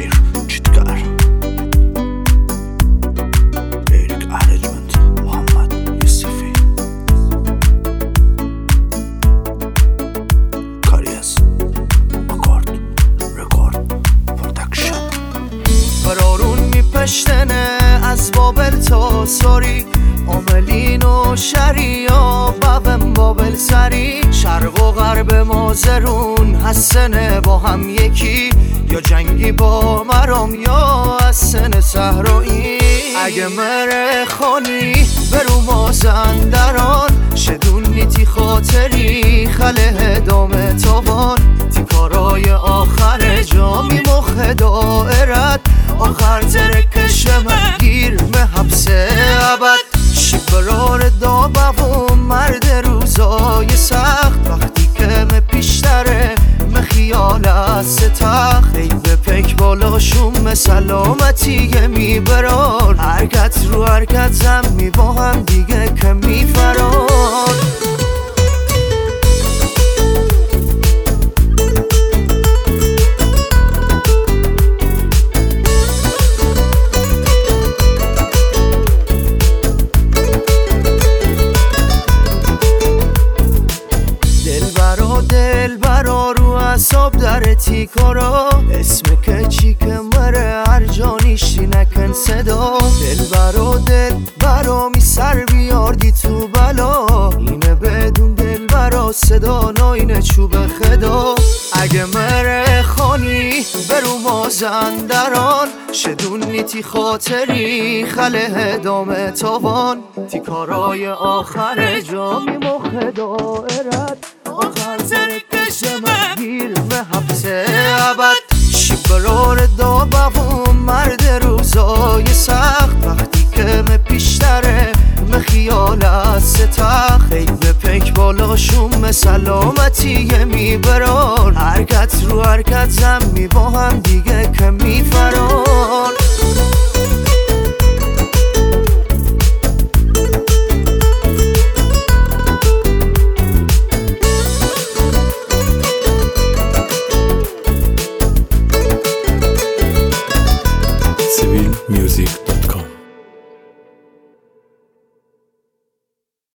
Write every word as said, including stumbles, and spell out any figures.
تصویر چیتگر لیریک ارنجمنت محمد یوسفی کاری از آکارد رکورد پرودکشن برارون میپشتنه از بابل تا ساری عاملین و شریا بابم بابل سری شرق و غرب مازرون حسنه با هم یکی یا جنگی با مرام یا حسن صحرایی اگه مره خانی برو مازندران شدون نیتی خاطری خله دام تابان تی کارای آخر جامی مخ دائرت آخر ترکشم گیر مه حبس ابد شبرار دابه و مرد روزای سخت وقتی که مه پیشتره مه خیال از تخت ای به پک بالاشون سلامتیه میبرار حرکت رو حرکت زم می با هم دیگه که میفرار دل برا رو اصاب در تیکارا اسم که چی که مره هر جانیشتی نکن صدا دل برا دل برا می سر بیاردی تو بلا اینه بدون دل برا صدا ناینه چوب خدا اگه مره خانی برو مازندران شدون نیتی خاطری خله دام تاوان تیکارای آخر جامی مخ دائرت آخر ترکشم گیر به حبس ابد شبرار دابه و مرد روزای سخت وقتی که مه پیشتره مه خیال از تخت ای به پک بالاشون سلامتیه میبرار حرکت رو حرکت زم می با هم دیگه که میفرار